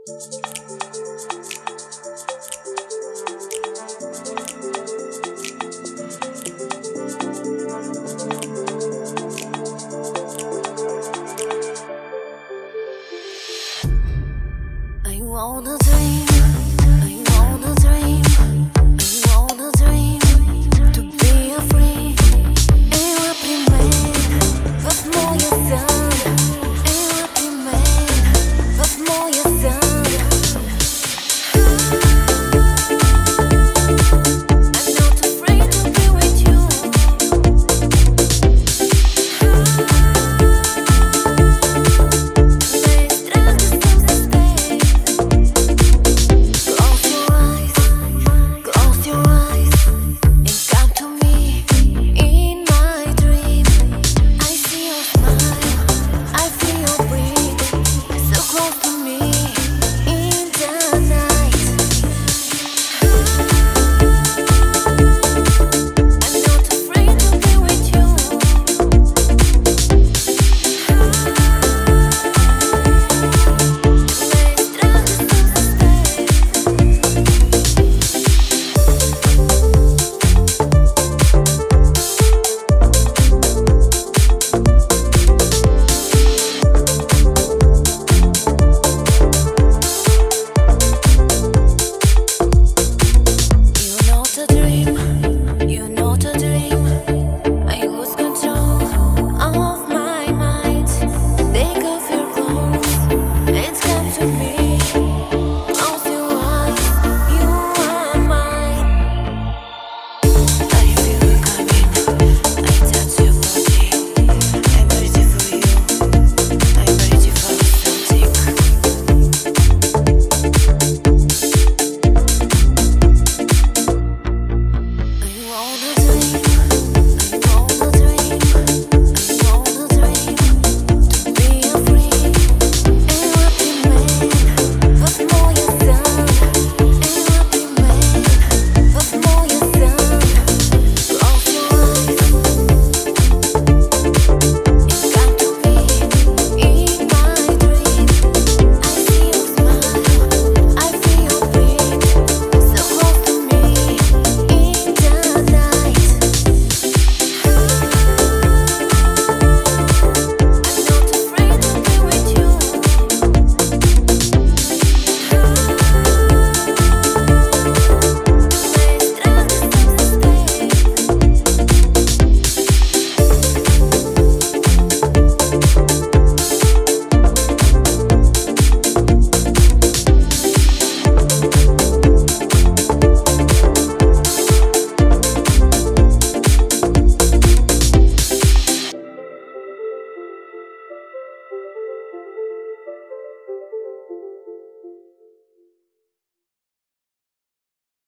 I wanna dream, I wanna dream, I wanna dream to be a free. Eu primeiro, wat mooie zon. Eu primeiro, wat mooie zon. I'm not afraid to be with you. Take off your clothes and come to me.